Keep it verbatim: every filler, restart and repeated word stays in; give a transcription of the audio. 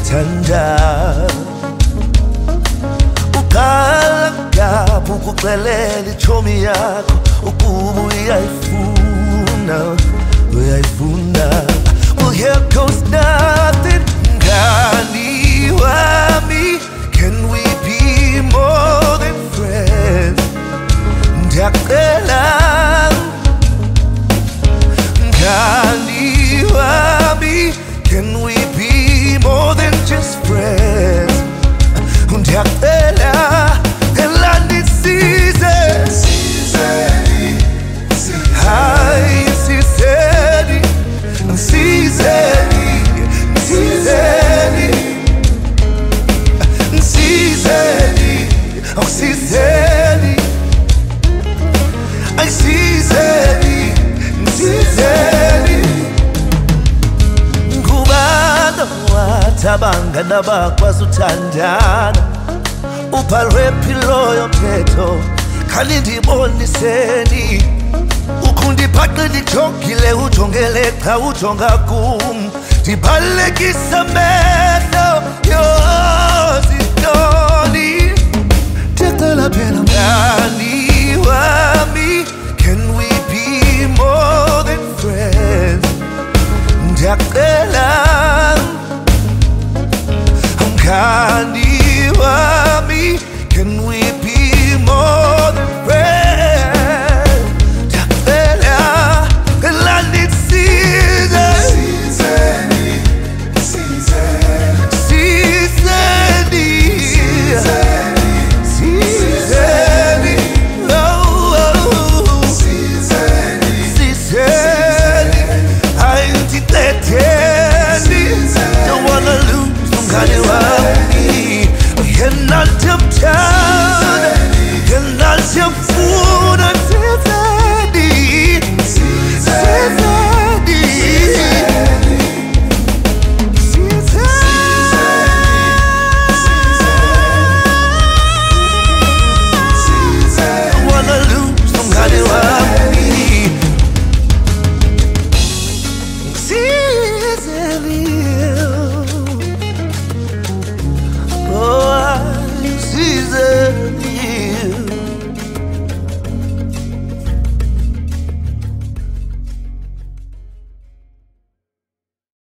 Thanda uqala ngapha ukuxelela ichomi yakho ukuba uyayifuna uyayifuna. Well, here goes nothing. Mngani wami, can we be more than friends? Ndiyacela mngani wami, can we be more than just friends? Ndiyacela phela ndisize Sizeni Hayi Sizeni Sizeni Sizeni Sizeni Oh Sizeni Ay Sizeni Sizeni Ngubani wathaba nabakwazi uthandana ubhalwe philo yomthetho khani ndiboniseni ukundiphaqa ndijongile ujongele cha ujonga kum ndibalekisa amehlo yozintoni ndicela phela mngani wami, can we be more than friends? Ndiyacela mngani wami, can we be more